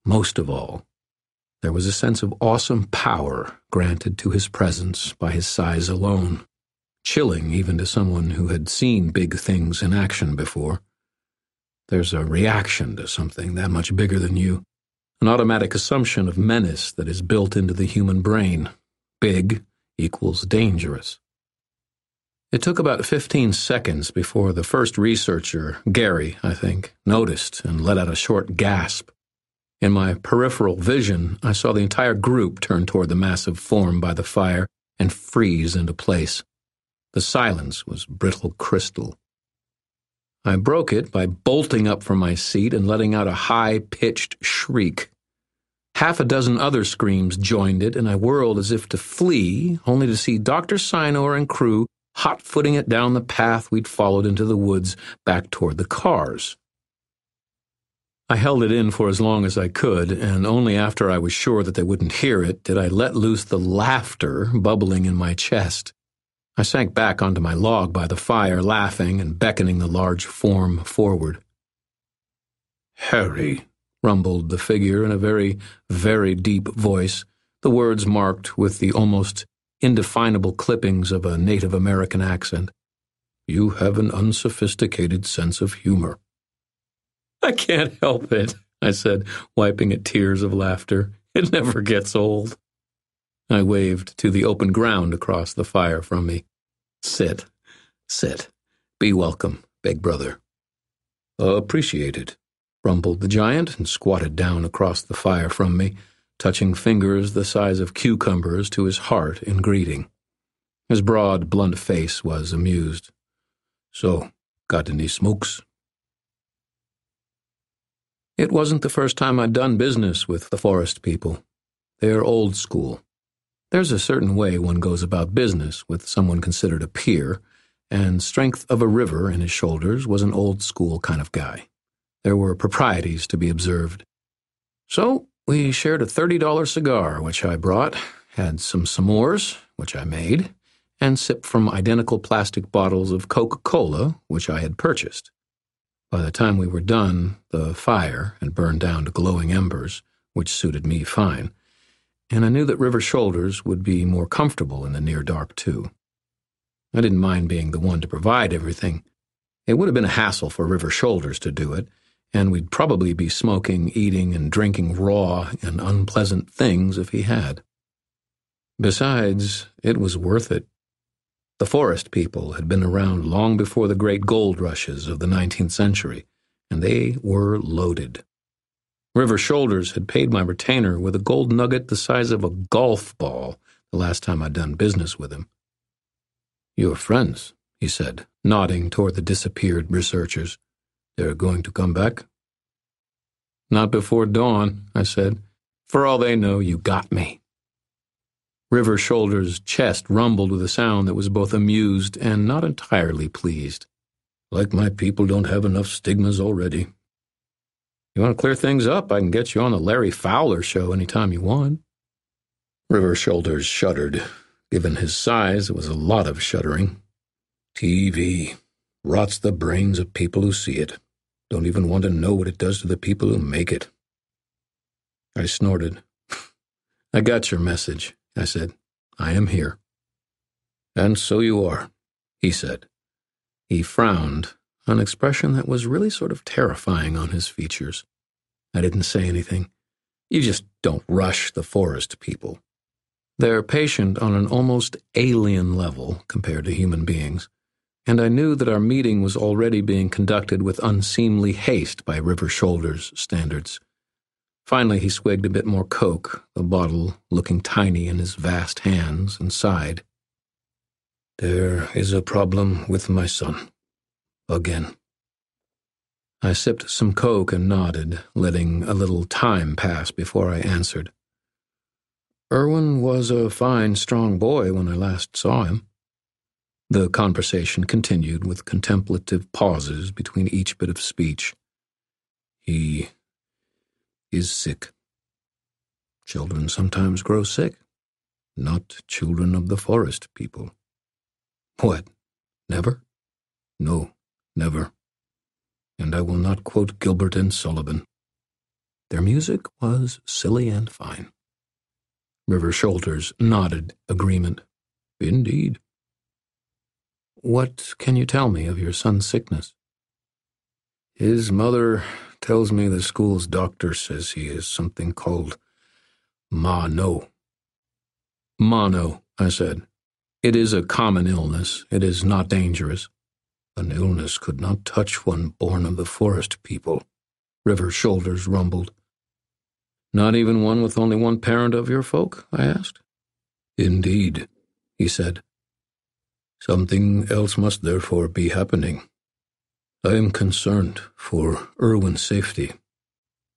most of all, there was a sense of awesome power granted to his presence by his size alone, chilling even to someone who had seen big things in action before. There's a reaction to something that much bigger than you, an automatic assumption of menace that is built into the human brain. Big equals dangerous. It took about 15 seconds before the first researcher, Gary, I think, noticed and let out a short gasp. In my peripheral vision, I saw the entire group turn toward the massive form by the fire and freeze into place. The silence was brittle crystal. I broke it by bolting up from my seat and letting out a high-pitched shriek. Half a dozen other screams joined it, and I whirled as if to flee, only to see Dr. Sinor and crew hot-footing it down the path we'd followed into the woods back toward the cars. I held it in for as long as I could, and only after I was sure that they wouldn't hear it did I let loose the laughter bubbling in my chest. I sank back onto my log by the fire, laughing and beckoning the large form forward. "Harry," rumbled the figure in a very, very deep voice, the words marked with the almost indefinable clippings of a Native American accent. "You have an unsophisticated sense of humor." "I can't help it," I said, wiping at tears of laughter. "It never gets old." I waved to the open ground across the fire from me. Sit. Be welcome, big brother." "Appreciated," rumbled the giant and squatted down across the fire from me, touching fingers the size of cucumbers to his heart in greeting. His broad, blunt face was amused. "So, got any smokes?" It wasn't the first time I'd done business with the forest people. They're old school. There's a certain way one goes about business with someone considered a peer, and Strength of a River in his shoulders was an old school kind of guy. There were proprieties to be observed. So we shared a $30 cigar, which I brought, had some s'mores, which I made, and sipped from identical plastic bottles of Coca-Cola, which I had purchased. By the time we were done, the fire had burned down to glowing embers, which suited me fine, and I knew that River Shoulders would be more comfortable in the near dark, too. I didn't mind being the one to provide everything. It would have been a hassle for River Shoulders to do it, and we'd probably be smoking, eating, and drinking raw and unpleasant things if he had. Besides, it was worth it. The forest people had been around long before the great gold rushes of the 19th century, and they were loaded. River Shoulders had paid my retainer with a gold nugget the size of a golf ball the last time I'd done business with him. "Your friends," he said, nodding toward the disappeared researchers. "They're going to come back?" "Not before dawn," I said. "For all they know, you got me." River Shoulders' chest rumbled with a sound that was both amused and not entirely pleased. "Like my people don't have enough stigmas already. You want to clear things up, I can get you on the Larry Fowler show anytime you want." River Shoulders shuddered. Given his size, it was a lot of shuddering. "TV rots the brains of people who see it. Don't even want to know what it does to the people who make it." I snorted. "I got your message," I said. "I am here." "And so you are," he said. He frowned, an expression that was really sort of terrifying on his features. I didn't say anything. You just don't rush the forest people. They're patient on an almost alien level compared to human beings, and I knew that our meeting was already being conducted with unseemly haste by River Shoulders standards. Finally, he swigged a bit more Coke, the bottle looking tiny in his vast hands, and sighed. "There is a problem with my son. Again." I sipped some Coke and nodded, letting a little time pass before I answered. "Irwin was a fine, strong boy when I last saw him." The conversation continued with contemplative pauses between each bit of speech. "He is sick. Children sometimes grow sick. Not children of the forest people." "What? Never?" "No, never. And I will not quote Gilbert and Sullivan." Their music was silly and fine. River Shoulders nodded agreement. Indeed. What can you tell me of your son's sickness? His mother tells me the school's doctor says he has something called mono. Mono, I said. It is a common illness. It is not dangerous. An illness could not touch one born of the forest people, River Shoulders rumbled. Not even one with only one parent of your folk? I asked. Indeed, he said. Something else must therefore be happening. I am concerned for Irwin's safety.